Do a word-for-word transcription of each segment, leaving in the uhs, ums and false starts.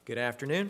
Good afternoon.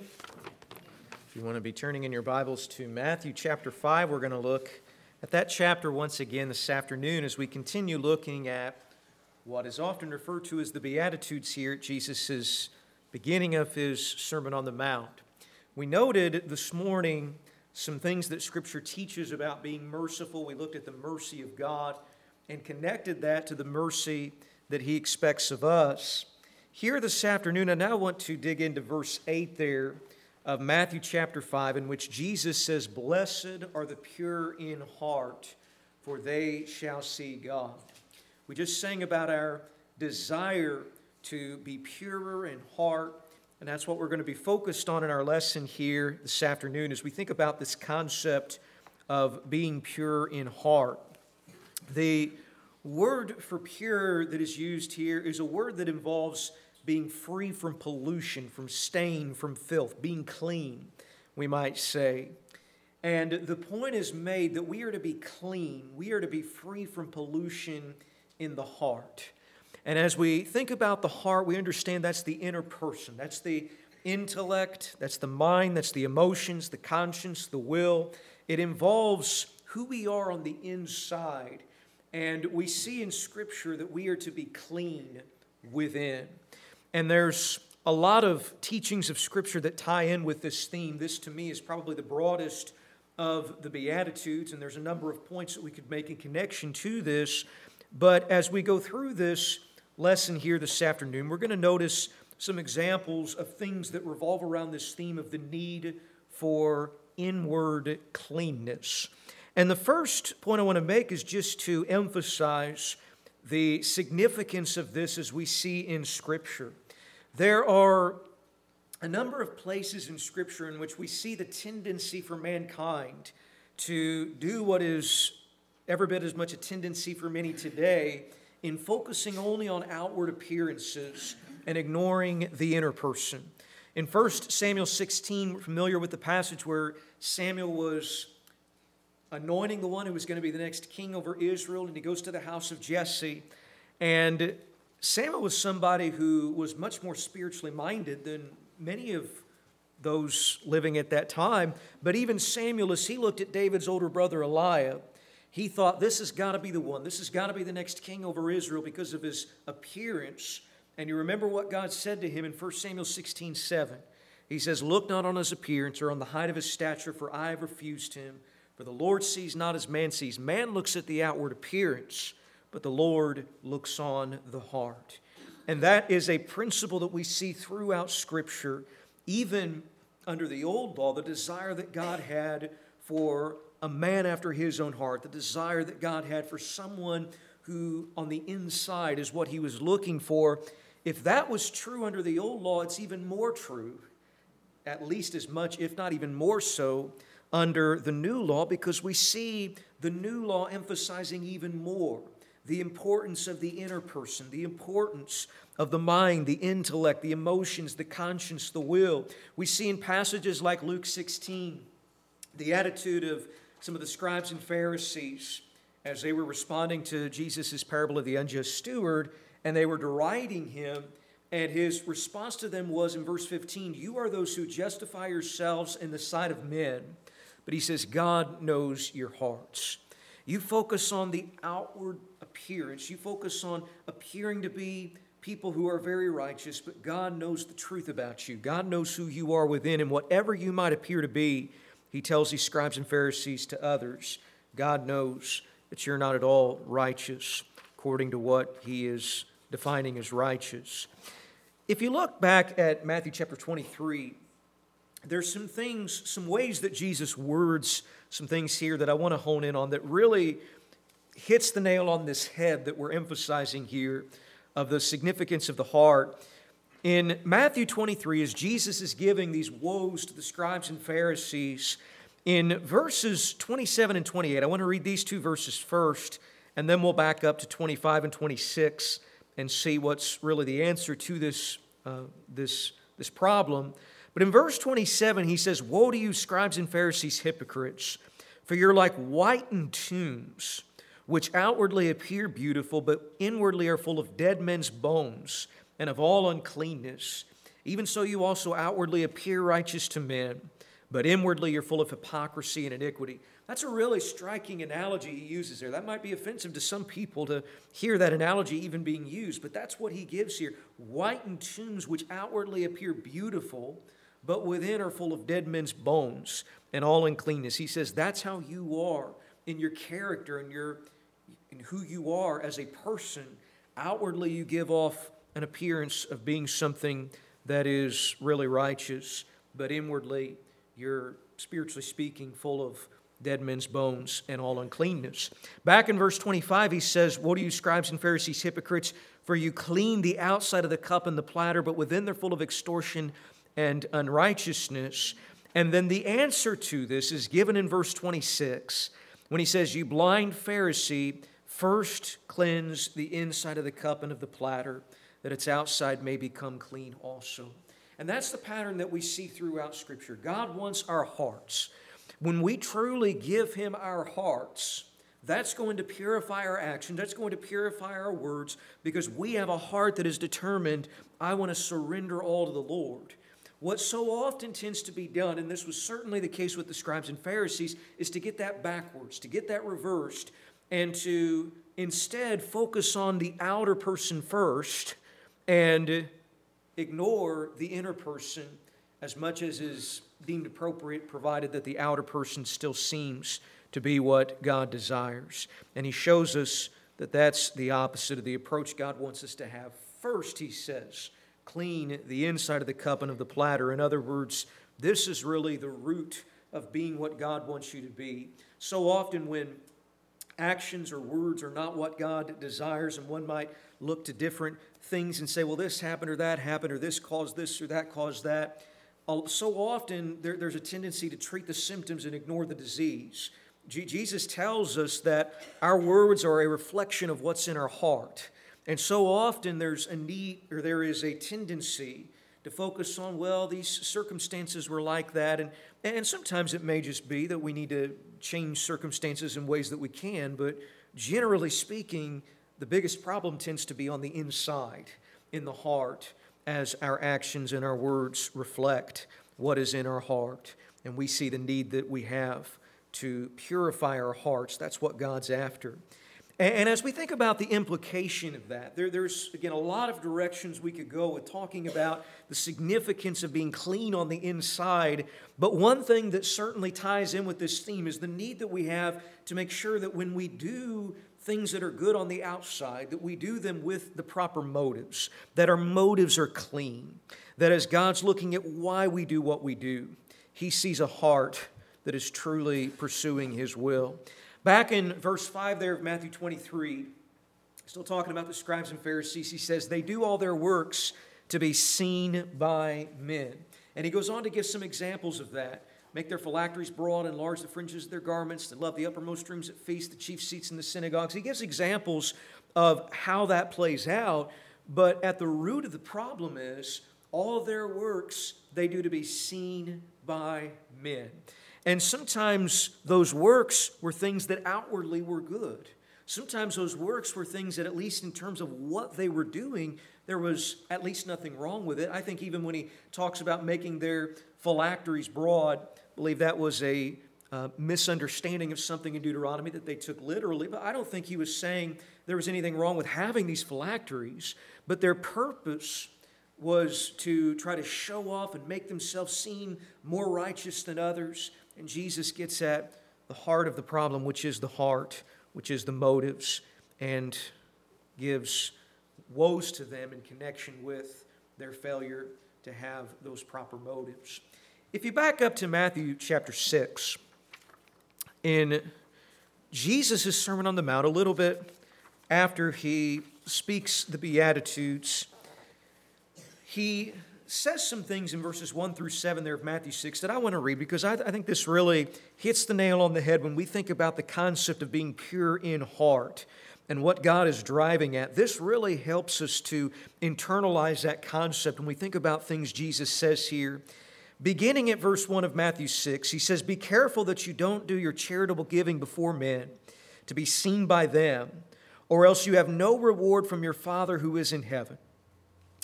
If you want to be turning in your Bibles to Matthew chapter five, we're going to look at that chapter once again this afternoon as we continue looking at what is often referred to as the Beatitudes here at Jesus' beginning of his Sermon on the Mount. We noted this morning some things that Scripture teaches about being merciful. We looked at the mercy of God and connected that to the mercy that He expects of us. Here this afternoon, I now want to dig into verse eight there of Matthew chapter five, in which Jesus says, "Blessed are the pure in heart, for they shall see God." We just sang about our desire to be purer in heart, and that's what we're going to be focused on in our lesson here this afternoon as we think about this concept of being pure in heart. The word for pure that is used here is a word that involves being free from pollution, from stain, from filth, being clean, we might say. And the point is made that we are to be clean, we are to be free from pollution in the heart. And as we think about the heart, we understand that's the inner person, that's the intellect, that's the mind, that's the emotions, the conscience, the will. It involves who we are on the inside. And we see in Scripture that we are to be clean within. And there's a lot of teachings of Scripture that tie in with this theme. This, to me, is probably the broadest of the Beatitudes, and there's a number of points that we could make in connection to this. But as we go through this lesson here this afternoon, we're going to notice some examples of things that revolve around this theme of the need for inward cleanness. And the first point I want to make is just to emphasize the significance of this as we see in Scripture. There are a number of places in Scripture in which we see the tendency for mankind to do what is every bit as much a tendency for many today in focusing only on outward appearances and ignoring the inner person. In First Samuel sixteen, we're familiar with the passage where Samuel was anointing the one who was going to be the next king over Israel, and he goes to the house of Jesse. And Samuel was somebody who was much more spiritually minded than many of those living at that time. But even Samuel, as he looked at David's older brother Eliab, he thought, this has got to be the one. This has got to be the next king over Israel because of his appearance. And you remember what God said to him in First Samuel sixteen seven. He says, "Look not on his appearance or on the height of his stature, for I have refused him. For the Lord sees not as man sees. Man looks at the outward appearance, but the Lord looks on the heart." And that is a principle that we see throughout Scripture, even under the old law, the desire that God had for a man after His own heart, the desire that God had for someone who on the inside is what He was looking for. If that was true under the old law, it's even more true, at least as much, if not even more so, under the new law, because we see the new law emphasizing even more the importance of the inner person, the importance of the mind, the intellect, the emotions, the conscience, the will. We see in passages like Luke sixteen, the attitude of some of the scribes and Pharisees as they were responding to Jesus' parable of the unjust steward, and they were deriding him, and his response to them was in verse fifteen, "You are those who justify yourselves in the sight of men." But he says, God knows your hearts. You focus on the outward appearance. You focus on appearing to be people who are very righteous, but God knows the truth about you. God knows who you are within, and whatever you might appear to be, He tells these scribes and Pharisees to others, God knows that you're not at all righteous according to what He is defining as righteous. If you look back at Matthew chapter twenty-three, there's some things, some ways that Jesus words some things here that I want to hone in on that really hits the nail on this head that we're emphasizing here of the significance of the heart. In Matthew twenty-three, as Jesus is giving these woes to the scribes and Pharisees, in verses twenty-seven and twenty-eight, I want to read these two verses first, and then we'll back up to twenty-five and twenty-six and see what's really the answer to this, uh, this, this problem. But in verse twenty-seven, he says, "Woe to you, scribes and Pharisees, hypocrites, for you're like whitened tombs, which outwardly appear beautiful, but inwardly are full of dead men's bones and of all uncleanness. Even so you also outwardly appear righteous to men, but inwardly you're full of hypocrisy and iniquity. That's a really striking analogy he uses there. That might be offensive to some people to hear that analogy even being used, but that's what he gives here. Whitened tombs which outwardly appear beautiful, but within are full of dead men's bones and all uncleanness. He says that's how you are in your character and your in who you are as a person. Outwardly you give off an appearance of being something that is really righteous, but inwardly you're, spiritually speaking, full of dead men's bones and all uncleanness. Back in verse twenty-five, he says, "Woe to you, scribes and Pharisees, hypocrites, for you clean the outside of the cup and the platter, but within they're full of extortion and unrighteousness." And then the answer to this is given in verse twenty-six, when he says, "You blind Pharisee, first cleanse the inside of the cup and of the platter, that its outside may become clean also." And that's the pattern that we see throughout Scripture. God wants our hearts. When we truly give Him our hearts, that's going to purify our actions. That's going to purify our words, because we have a heart that is determined, I want to surrender all to the Lord. What so often tends to be done, and this was certainly the case with the scribes and Pharisees, is to get that backwards, to get that reversed, and to instead focus on the outer person first and ignore the inner person as much as is deemed appropriate, provided that the outer person still seems to be what God desires. And he shows us that that's the opposite of the approach God wants us to have. First, he says, clean the inside of the cup and of the platter. In other words, this is really the root of being what God wants you to be. So often when actions or words are not what God desires, and one might look to different things and say, well, this happened or that happened, or this caused this or that caused that. So often there, there's a tendency to treat the symptoms and ignore the disease. G- Jesus tells us that our words are a reflection of what's in our heart. And so often there's a need, or there is a tendency to focus on, well, these circumstances were like that. And, and sometimes it may just be that we need to change circumstances in ways that we can. But generally speaking, the biggest problem tends to be on the inside, in the heart, as our actions and our words reflect what is in our heart. And we see the need that we have to purify our hearts. That's what God's after. And as we think about the implication of that, there, there's, again, a lot of directions we could go with talking about the significance of being clean on the inside. But one thing that certainly ties in with this theme is the need that we have to make sure that when we do things that are good on the outside, that we do them with the proper motives, that our motives are clean, that as God's looking at why we do what we do, He sees a heart that is truly pursuing His will. Back in verse five there of Matthew twenty-three, still talking about the scribes and Pharisees, he says, they do all their works to be seen by men. And he goes on to give some examples of that. Make their phylacteries broad, enlarge the fringes of their garments, to love the uppermost rooms at feasts, the chief seats in the synagogues. He gives examples of how that plays out, but at the root of the problem is all their works they do to be seen by men. And sometimes those works were things that outwardly were good. Sometimes those works were things that, at least in terms of what they were doing, there was at least nothing wrong with it. I think even when he talks about making their phylacteries broad, I believe that was a uh, misunderstanding of something in Deuteronomy that they took literally. But I don't think he was saying there was anything wrong with having these phylacteries. But their purpose was to try to show off and make themselves seem more righteous than others. And Jesus gets at the heart of the problem, which is the heart, which is the motives, and gives woes to them in connection with their failure to have those proper motives. If you back up to Matthew chapter six, in Jesus' Sermon on the Mount, a little bit after he speaks the Beatitudes, he says some things in verses one through seven there of Matthew six that I want to read, because I, I think this really hits the nail on the head when we think about the concept of being pure in heart and what God is driving at. This really helps us to internalize that concept when we think about things Jesus says here. Beginning at verse one of Matthew six, he says, be careful that you don't do your charitable giving before men to be seen by them, or else you have no reward from your Father who is in heaven.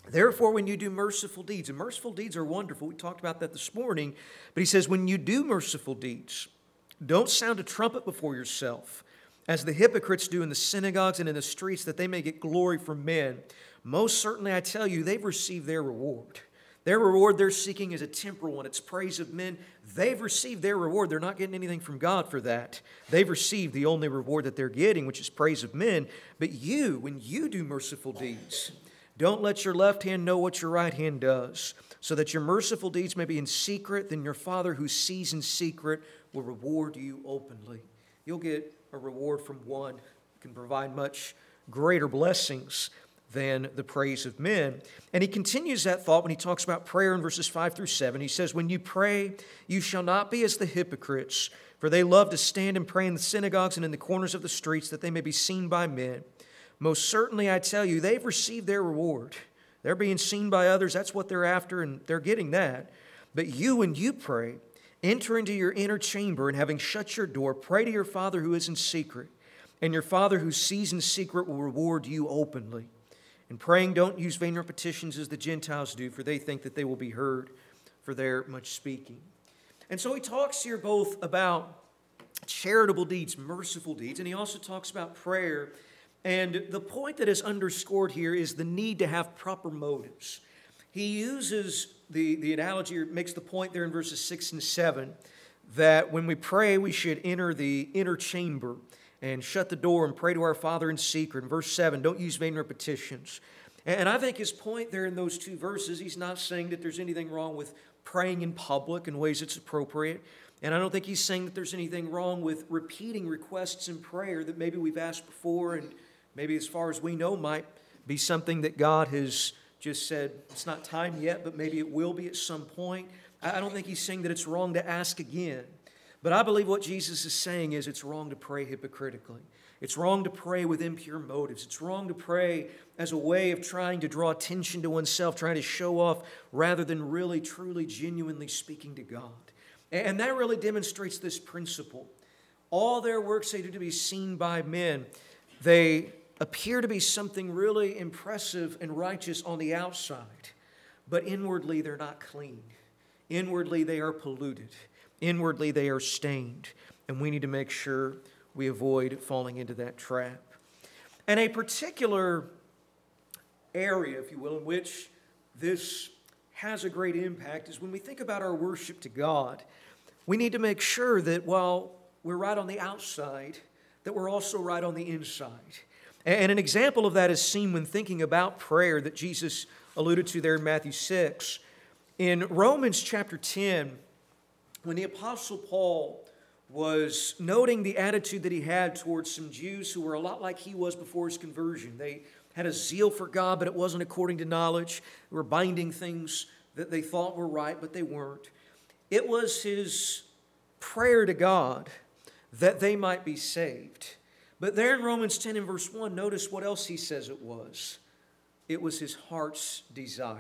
Therefore, when you do merciful deeds, and merciful deeds are wonderful, we talked about that this morning, but he says, when you do merciful deeds, don't sound a trumpet before yourself, as the hypocrites do in the synagogues and in the streets, that they may get glory from men. Most certainly, I tell you, they've received their reward. Their reward they're seeking is a temporal one. It's praise of men. They've received their reward. They're not getting anything from God for that. They've received the only reward that they're getting, which is praise of men. But you, when you do merciful deeds, don't let your left hand know what your right hand does, so that your merciful deeds may be in secret. Then your Father who sees in secret will reward you openly. You'll get a reward from one who can provide much greater blessings than the praise of men. And he continues that thought when he talks about prayer in verses five through seven. He says, when you pray, you shall not be as the hypocrites, for they love to stand and pray in the synagogues and in the corners of the streets, that they may be seen by men. Most certainly, I tell you, they've received their reward. They're being seen by others. That's what they're after, and they're getting that. But you, when you pray, enter into your inner chamber, and having shut your door, pray to your Father who is in secret. And your Father who sees in secret will reward you openly. In praying, don't use vain repetitions as the Gentiles do, for they think that they will be heard for their much speaking. And so he talks here both about charitable deeds, merciful deeds, and he also talks about prayer. And the point that is underscored here is the need to have proper motives. He uses the, the analogy, or makes the point there in verses six and seven, that when we pray, we should enter the inner chamber and shut the door and pray to our Father in secret. In verse seven, don't use vain repetitions. And I think his point there in those two verses, he's not saying that there's anything wrong with praying in public in ways that's appropriate. And I don't think he's saying that there's anything wrong with repeating requests in prayer that maybe we've asked before and maybe as far as we know might be something that God has just said, it's not time yet, but maybe it will be at some point. I don't think he's saying that it's wrong to ask again. But I believe what Jesus is saying is it's wrong to pray hypocritically. It's wrong to pray with impure motives. It's wrong to pray as a way of trying to draw attention to oneself, trying to show off, rather than really, truly, genuinely speaking to God. And that really demonstrates this principle. All their works they do to be seen by men. They appear to be something really impressive and righteous on the outside, but inwardly they're not clean. Inwardly they are polluted. Inwardly they are stained, and we need to make sure we avoid falling into that trap. And a particular area, if you will, in which this has a great impact is when we think about our worship to God, we need to make sure that while we're right on the outside, that we're also right on the inside. And an example of that is seen when thinking about prayer that Jesus alluded to there in Matthew six. In Romans chapter ten, when the Apostle Paul was noting the attitude that he had towards some Jews who were a lot like he was before his conversion. They had a zeal for God, but it wasn't according to knowledge. They were binding things that they thought were right, but they weren't. It was his prayer to God that they might be saved. But there in Romans ten and verse one, notice what else he says it was. It was his heart's desire.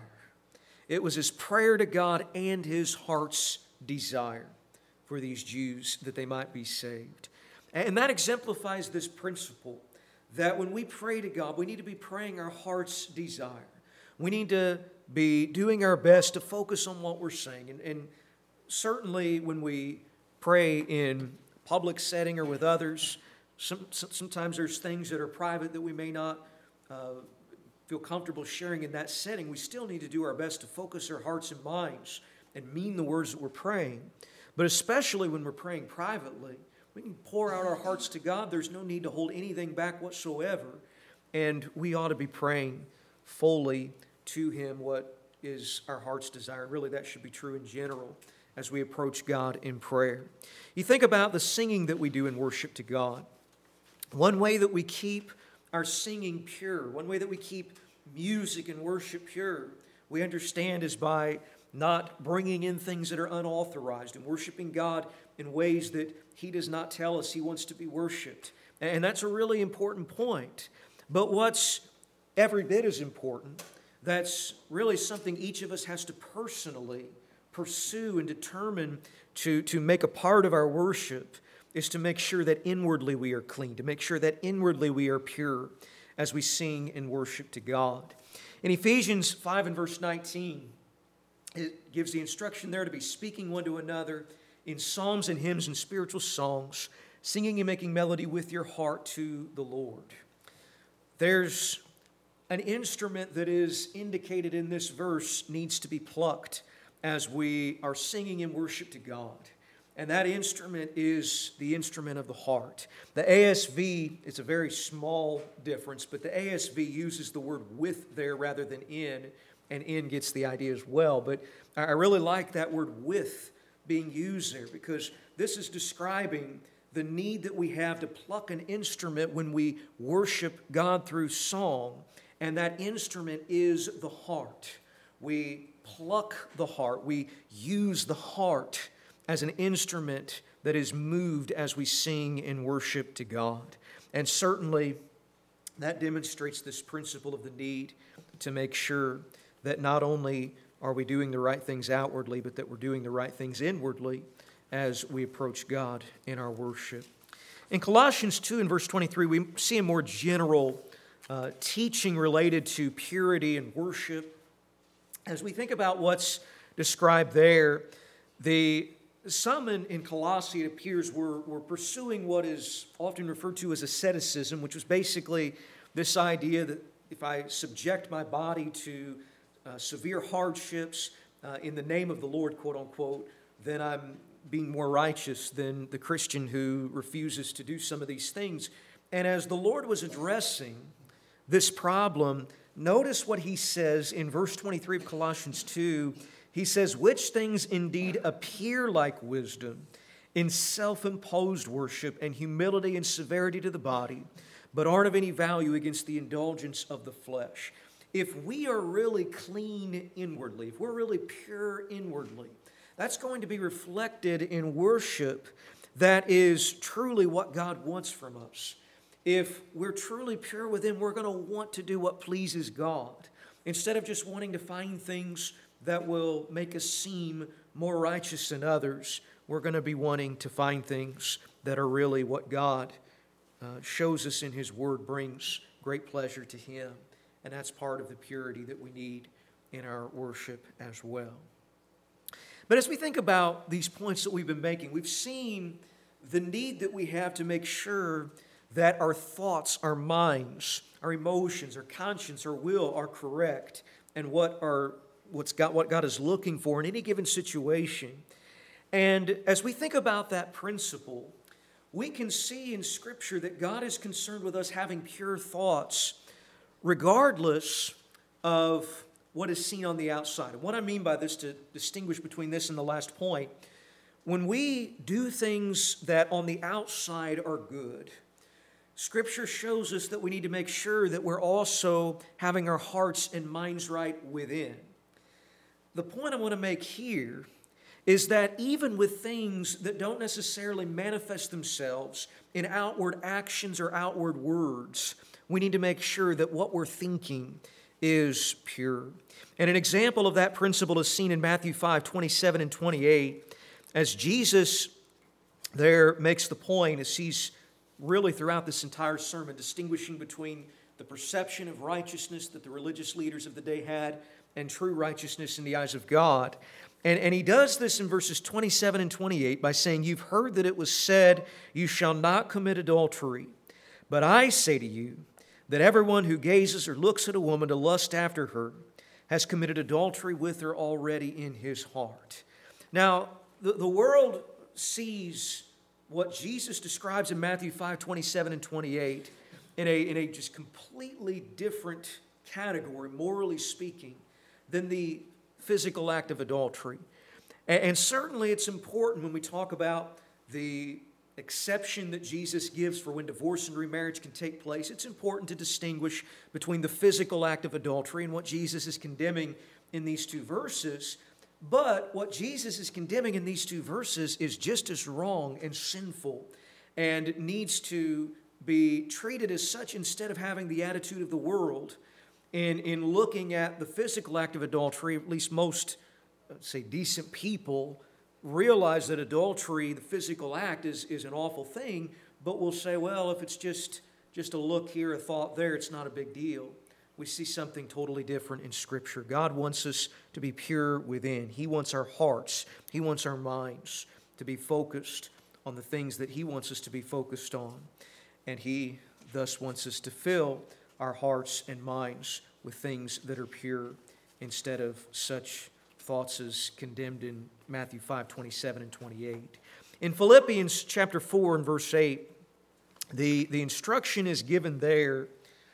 It was his prayer to God and his heart's desire for these Jews that they might be saved. And that exemplifies this principle that when we pray to God, we need to be praying our heart's desire. We need to be doing our best to focus on what we're saying. And, and certainly when we pray in public setting or with others, some, sometimes there's things that are private that we may not uh, feel comfortable sharing in that setting. We still need to do our best to focus our hearts and minds and mean the words that we're praying. But especially when we're praying privately, we can pour out our hearts to God. There's no need to hold anything back whatsoever. And we ought to be praying fully to Him what is our heart's desire. Really, that should be true in general as we approach God in prayer. You think about the singing that we do in worship to God. One way that we keep our singing pure, one way that we keep music and worship pure, we understand is by not bringing in things that are unauthorized and worshiping God in ways that He does not tell us He wants to be worshiped. And that's a really important point. But what's every bit as important, that's really something each of us has to personally pursue and determine to, to make a part of our worship, is to make sure that inwardly we are clean, to make sure that inwardly we are pure as we sing and worship to God. In Ephesians five and verse nineteen, it gives the instruction there to be speaking one to another in psalms and hymns and spiritual songs, singing and making melody with your heart to the Lord. There's an instrument that is indicated in this verse needs to be plucked as we are singing in worship to God. And that instrument is the instrument of the heart. The A S V, it's a very small difference, but the A S V uses the word with there rather than in, and in gets the idea as well. But I really like that word with being used there, because this is describing the need that we have to pluck an instrument when we worship God through song, and that instrument is the heart. We pluck the heart. We use the heart as an instrument that is moved as we sing in worship to God. And certainly that demonstrates this principle of the need to make sure that not only are we doing the right things outwardly, but that we're doing the right things inwardly as we approach God in our worship. In Colossians two and verse twenty-three, we see a more general uh, teaching related to purity and worship. As we think about what's described there, the some in, in Colossae, it appears, were, were pursuing what is often referred to as asceticism, which was basically this idea that if I subject my body to uh, severe hardships uh, in the name of the Lord, quote unquote, then I'm being more righteous than the Christian who refuses to do some of these things. And as the Lord was addressing this problem, notice what he says in verse twenty-three of Colossians two. He says, which things indeed appear like wisdom in self-imposed worship and humility and severity to the body, but aren't of any value against the indulgence of the flesh. If we are really clean inwardly, if we're really pure inwardly, that's going to be reflected in worship that is truly what God wants from us. If we're truly pure within, we're going to want to do what pleases God, instead of just wanting to find things that will make us seem more righteous than others. We're going to be wanting to find things that are really what God uh, shows us in His Word brings great pleasure to Him. And that's part of the purity that we need in our worship as well. But as we think about these points that we've been making, we've seen the need that we have to make sure that our thoughts, our minds, our emotions, our conscience, our will are correct, and what are what's got what God is looking for in any given situation. And as we think about that principle, we can see in Scripture that God is concerned with us having pure thoughts regardless of what is seen on the outside. And what I mean by this, to distinguish between this and the last point, when we do things that on the outside are good, Scripture shows us that we need to make sure that we're also having our hearts and minds right within. The point I want to make here is that even with things that don't necessarily manifest themselves in outward actions or outward words, we need to make sure that what we're thinking is pure. And an example of that principle is seen in Matthew five, twenty-seven and twenty-eight, as Jesus there makes the point, as he's really throughout this entire sermon distinguishing between the perception of righteousness that the religious leaders of the day had and true righteousness in the eyes of God. And, and he does this in verses twenty-seven and twenty-eight by saying, you've heard that it was said, you shall not commit adultery. But I say to you that everyone who gazes or looks at a woman to lust after her has committed adultery with her already in his heart. Now, the, the world sees what Jesus describes in Matthew five, twenty-seven and twenty-eight in a, in a just completely different category, morally speaking, than the physical act of adultery. And, and certainly it's important when we talk about the exception that Jesus gives for when divorce and remarriage can take place, it's important to distinguish between the physical act of adultery and what Jesus is condemning in these two verses. But what Jesus is condemning in these two verses is just as wrong and sinful and needs to be treated as such instead of having the attitude of the world in, in looking at the physical act of adultery. At least most, let's say, decent people realize that adultery, the physical act, is, is an awful thing, but will say, well, if it's just, just a look here, a thought there, it's not a big deal. we see something totally different in Scripture. God wants us to be pure within. He wants our hearts, He wants our minds to be focused on the things that He wants us to be focused on. And He thus wants us to fill our hearts and minds with things that are pure instead of such thoughts as condemned in Matthew five, twenty-seven and twenty-eight. In Philippians chapter four and verse eight, the, the instruction is given there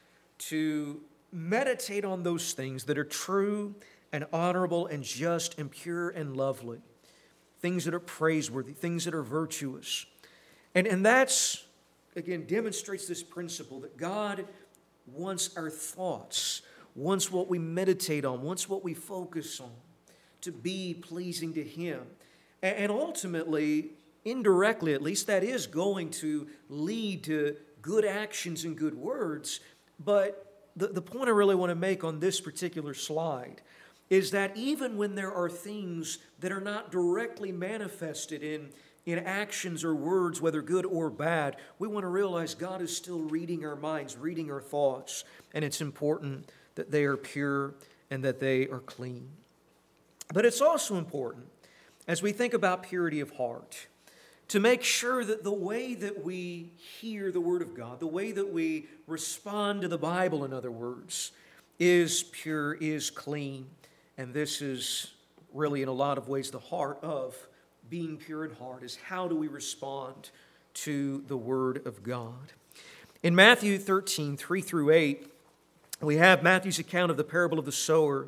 to meditate on those things that are true and honorable and just and pure and lovely, things that are praiseworthy, things that are virtuous. And, and that's, again, demonstrates this principle that God wants our thoughts, wants what we meditate on, wants what we focus on to be pleasing to Him. And, and ultimately, indirectly at least, that is going to lead to good actions and good words. But the, the point I really want to make on this particular slide is that even when there are things that are not directly manifested in, in actions or words, whether good or bad, we want to realize God is still reading our minds, reading our thoughts, and it's important that they are pure and that they are clean. But it's also important, as we think about purity of heart, to make sure that the way that we hear the Word of God, the way that we respond to the Bible, in other words, is pure, is clean. And this is really, in a lot of ways, the heart of being pure in heart, is how do we respond to the Word of God. In Matthew thirteen, three through eight, we have Matthew's account of the parable of the sower.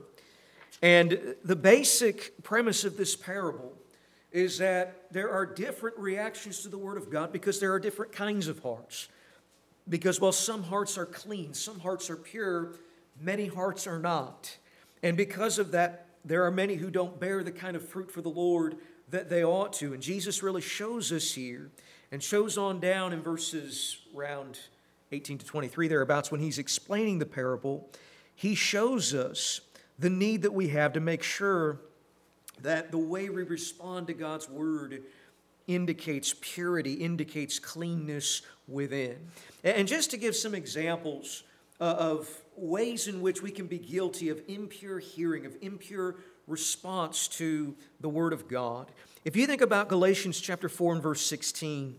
And the basic premise of this parable is that there are different reactions to the Word of God because there are different kinds of hearts. Because while some hearts are clean, some hearts are pure, many hearts are not. And because of that, there are many who don't bear the kind of fruit for the Lord that they ought to. And Jesus really shows us here and shows on down in verses around eighteen to twenty-three thereabouts when He's explaining the parable. He shows us the need that we have to make sure that the way we respond to God's Word indicates purity, indicates cleanness within. And just to give some examples of ways in which we can be guilty of impure hearing, of impure response to the Word of God. If you think about Galatians chapter four and verse sixteen,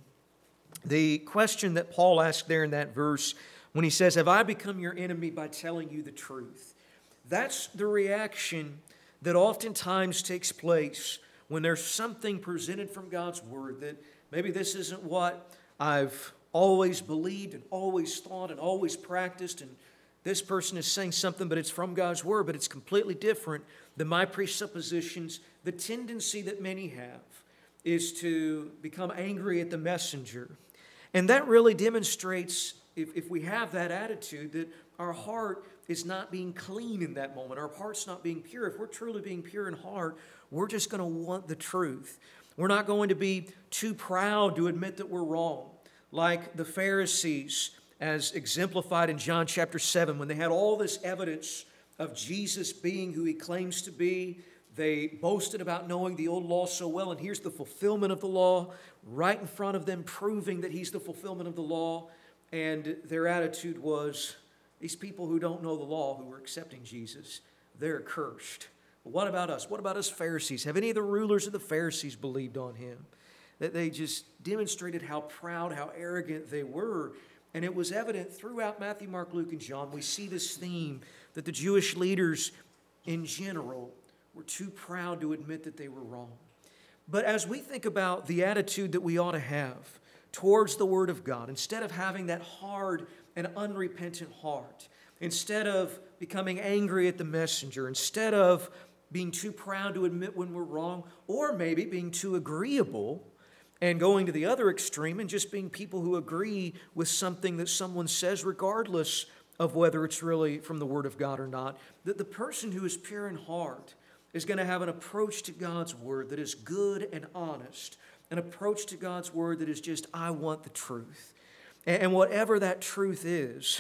the question that Paul asked there in that verse when he says, "Have I become your enemy by telling you the truth?" That's the reaction that oftentimes takes place when there's something presented from God's Word that maybe this isn't what I've always believed and always thought and always practiced, and this person is saying something, but it's from God's Word, but it's completely different than my presuppositions. The tendency that many have is to become angry at the messenger. And that really demonstrates, if, if we have that attitude, that our heart is not being clean in that moment. Our heart's not being pure. If we're truly being pure in heart, we're just going to want the truth. We're not going to be too proud to admit that we're wrong. Like the Pharisees, as exemplified in John chapter seven, when they had all this evidence of Jesus being who He claims to be, they boasted about knowing the old law so well, and here's the fulfillment of the law right in front of them, proving that He's the fulfillment of the law. And their attitude was, these people who don't know the law, who are accepting Jesus, they're cursed. But what about us? What about us Pharisees? Have any of the rulers of the Pharisees believed on Him? That they just demonstrated how proud, how arrogant they were. And it was evident throughout Matthew, Mark, Luke, and John. We see this theme that the Jewish leaders in general were too proud to admit that they were wrong. But as we think about the attitude that we ought to have towards the Word of God, instead of having that hard and unrepentant heart, instead of becoming angry at the messenger, instead of being too proud to admit when we're wrong, or maybe being too agreeable and going to the other extreme and just being people who agree with something that someone says regardless of whether it's really from the Word of God or not, that the person who is pure in heart is going to have an approach to God's Word that is good and honest, an approach to God's Word that is just, I want the truth. And whatever that truth is,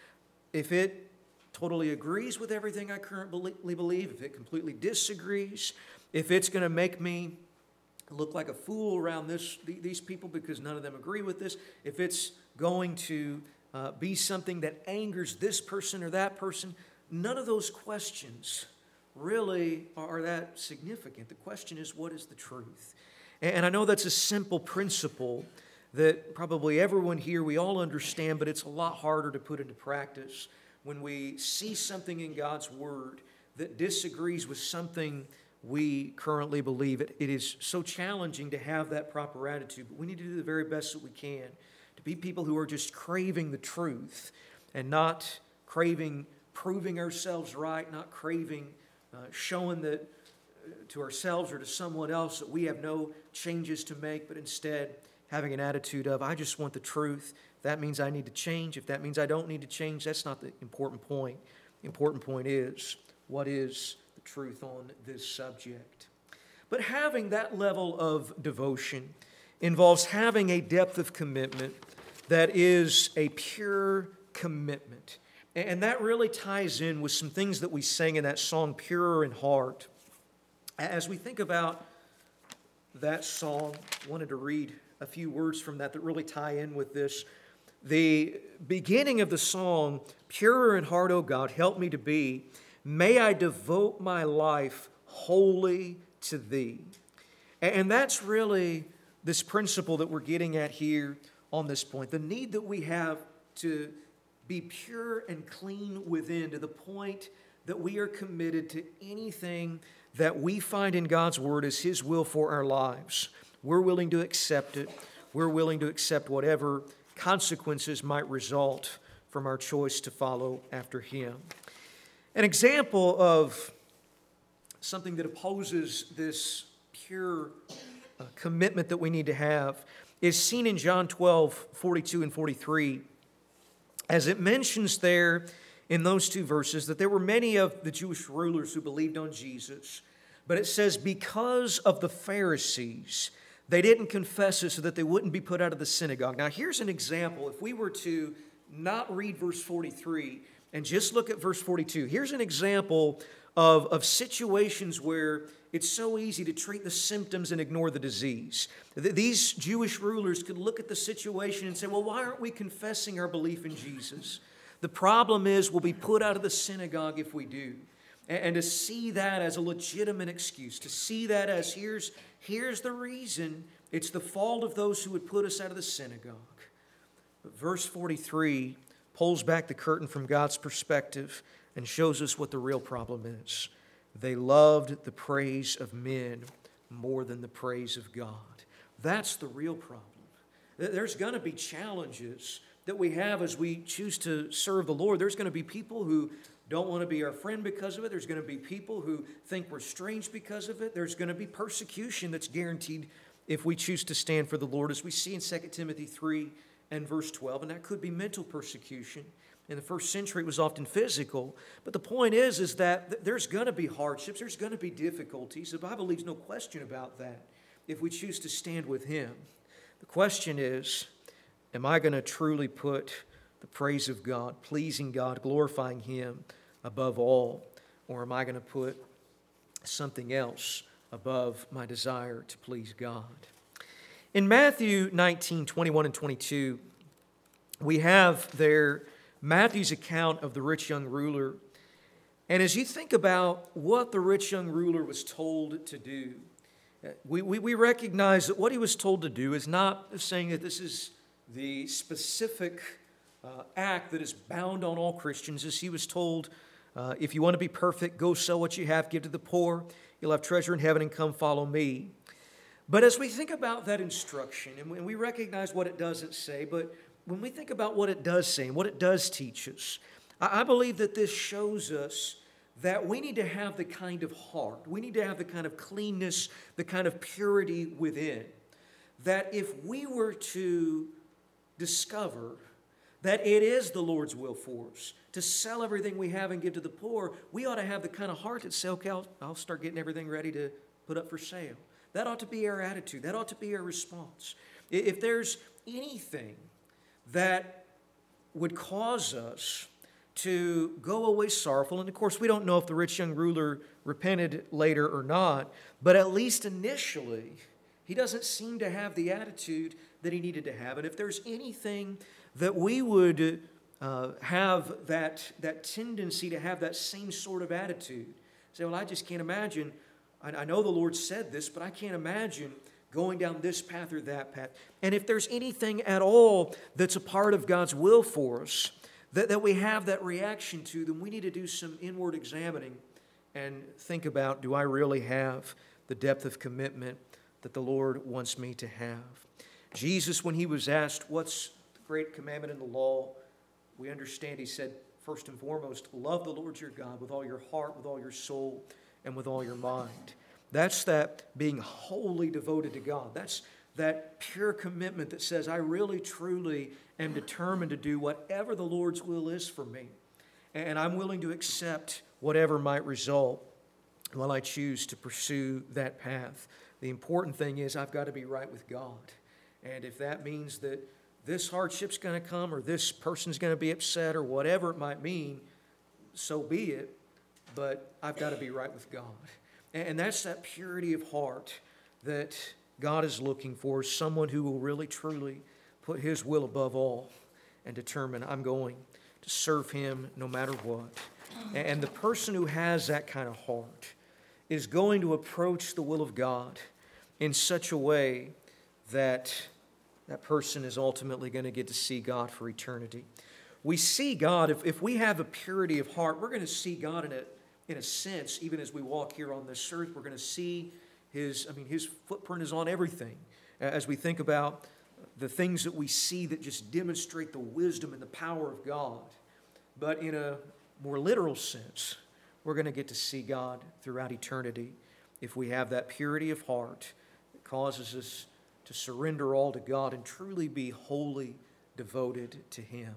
if it totally agrees with everything I currently believe, if it completely disagrees, if it's going to make me look like a fool around this, these people because none of them agree with this, if it's going to uh, be something that angers this person or that person? None of those questions really are that significant. The question is, what is the truth? And I know that's a simple principle that probably everyone here, we all understand, but it's a lot harder to put into practice when we see something in God's Word that disagrees with something we currently believe. It, it is so challenging to have that proper attitude, but we need to do the very best that we can to be people who are just craving the truth and not craving proving ourselves right, not craving uh, showing that uh, to ourselves or to someone else that we have no changes to make, but instead having an attitude of, I just want the truth. If that means I need to change, if that means I don't need to change, that's not the important point. The important point is, what is the truth on this subject? But having that level of devotion involves having a depth of commitment that is a pure commitment. And that really ties in with some things that we sang in that song, Purer in Heart. As we think about that song, I wanted to read a few words from that that really tie in with this. The beginning of the song, Purer in heart, O God, help me to be. May I devote my life wholly to Thee. And that's really this principle that we're getting at here on this point. The need that we have to be pure and clean within to the point that we are committed to anything that we find in God's Word as His will for our lives. We're willing to accept it. We're willing to accept whatever consequences might result from our choice to follow after Him. An example of something that opposes this pure uh, commitment that we need to have is seen in John twelve, forty-two and forty-three. As it mentions there in those two verses that there were many of the Jewish rulers who believed on Jesus, but it says because of the Pharisees, they didn't confess it so that they wouldn't be put out of the synagogue. Now here's an example. If we were to not read verse forty-three and just look at verse forty-two, here's an example of, of situations where it's so easy to treat the symptoms and ignore the disease. These Jewish rulers could look at the situation and say, well, why aren't we confessing our belief in Jesus? The problem is we'll be put out of the synagogue if we do. And to see that as a legitimate excuse, to see that as here's, here's the reason, it's the fault of those who would put us out of the synagogue. But verse forty-three pulls back the curtain from God's perspective and shows us what the real problem is. They loved the praise of men more than the praise of God. That's the real problem. There's going to be challenges that we have as we choose to serve the Lord. There's going to be people who don't want to be our friend because of it. There's going to be people who think we're strange because of it. There's going to be persecution that's guaranteed if we choose to stand for the Lord, as we see in Second Timothy three and verse twelve. And that could be mental persecution. In the first century, it was often physical. But the point is, is that there's going to be hardships. There's going to be difficulties. The Bible leaves no question about that if we choose to stand with Him. The question is, am I going to truly put the praise of God, pleasing God, glorifying Him above all? Or am I going to put something else above my desire to please God? In Matthew nineteen, twenty-one and twenty-two, we have there Matthew's account of the rich young ruler. And as you think about what the rich young ruler was told to do, we, we, we recognize that what he was told to do is not saying that this is the specific uh, act that is bound on all Christians. As he was told, uh, if you want to be perfect, go sell what you have, give to the poor. You'll have treasure in heaven, and come follow me. But as we think about that instruction, and we, and we recognize what it doesn't say, but when we think about what it does say and what it does teach us, I believe that this shows us that we need to have the kind of heart, we need to have the kind of cleanness, the kind of purity within, that if we were to discover that it is the Lord's will for us to sell everything we have and give to the poor, we ought to have the kind of heart that says, okay, I'll, I'll start getting everything ready to put up for sale. That ought to be our attitude. That ought to be our response. If there's anything that would cause us to go away sorrowful, and of course we don't know if the rich young ruler repented later or not, but at least initially he doesn't seem to have the attitude that he needed to have. And if there's anything that we would uh, have that, that tendency to have that same sort of attitude, say, well, I just can't imagine, I, I know the Lord said this, but I can't imagine going down this path or that path. And if there's anything at all that's a part of God's will for us, that, that we have that reaction to, then we need to do some inward examining and think about, do I really have the depth of commitment that the Lord wants me to have? Jesus, when he was asked, what's the great commandment in the law? We understand he said, first and foremost, love the Lord your God with all your heart, with all your soul, and with all your mind. That's that being wholly devoted to God. That's that pure commitment that says, I really, truly am determined to do whatever the Lord's will is for me. And I'm willing to accept whatever might result while I choose to pursue that path. The important thing is I've got to be right with God. And if that means that this hardship's going to come or this person's going to be upset or whatever it might mean, so be it. But I've got to be right with God. And that's that purity of heart that God is looking for, someone who will really, truly put his will above all and determine, I'm going to serve him no matter what. And the person who has that kind of heart is going to approach the will of God in such a way that that person is ultimately going to get to see God for eternity. We see God, if, if we have a purity of heart, we're going to see God in a, in a sense, even as we walk here on this earth, we're going to see His, I mean, His footprint is on everything. As we think about the things that we see that just demonstrate the wisdom and the power of God. But in a more literal sense, we're going to get to see God throughout eternity if we have that purity of heart that causes us to surrender all to God and truly be wholly devoted to Him.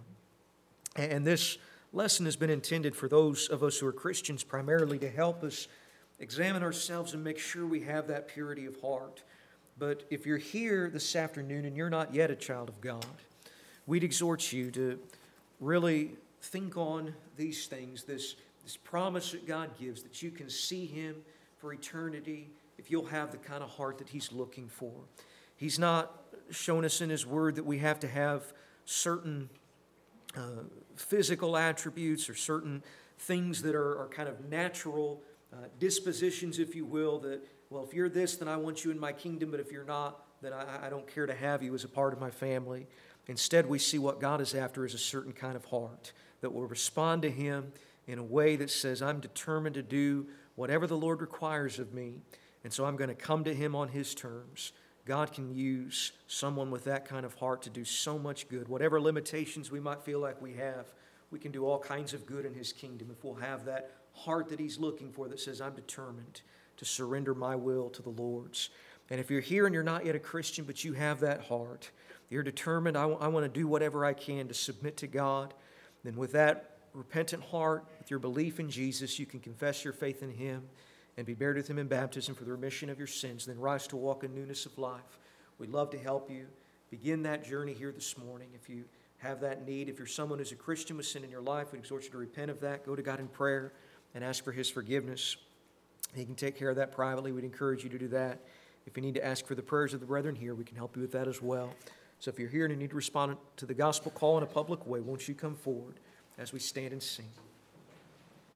And this lesson has been intended for those of us who are Christians primarily to help us examine ourselves and make sure we have that purity of heart. But if you're here this afternoon and you're not yet a child of God, we'd exhort you to really think on these things, this, this promise that God gives, that you can see Him for eternity if you'll have the kind of heart that He's looking for. He's not shown us in His Word that we have to have certain uh, physical attributes or certain things that are, are kind of natural uh, dispositions, if you will, that, well, if you're this, then I want you in my kingdom, but if you're not, then I, I don't care to have you as a part of my family. Instead, we see what God is after is a certain kind of heart that will respond to Him in a way that says, I'm determined to do whatever the Lord requires of me, and so I'm going to come to Him on His terms. God can use someone with that kind of heart to do so much good. Whatever limitations we might feel like we have, we can do all kinds of good in His kingdom if we'll have that heart that He's looking for that says, I'm determined to surrender my will to the Lord's. And if you're here and you're not yet a Christian, but you have that heart, you're determined, I, w- I want to do whatever I can to submit to God, then with that repentant heart, with your belief in Jesus, you can confess your faith in Him and be buried with Him in baptism for the remission of your sins, then rise to walk in newness of life. We'd love to help you begin that journey here this morning. If you have that need, if you're someone who's a Christian with sin in your life, we exhort you to repent of that, go to God in prayer, and ask for His forgiveness. He can take care of that privately. We'd encourage you to do that. If you need to ask for the prayers of the brethren here, we can help you with that as well. So if you're here and you need to respond to the gospel call in a public way, won't you come forward as we stand and sing?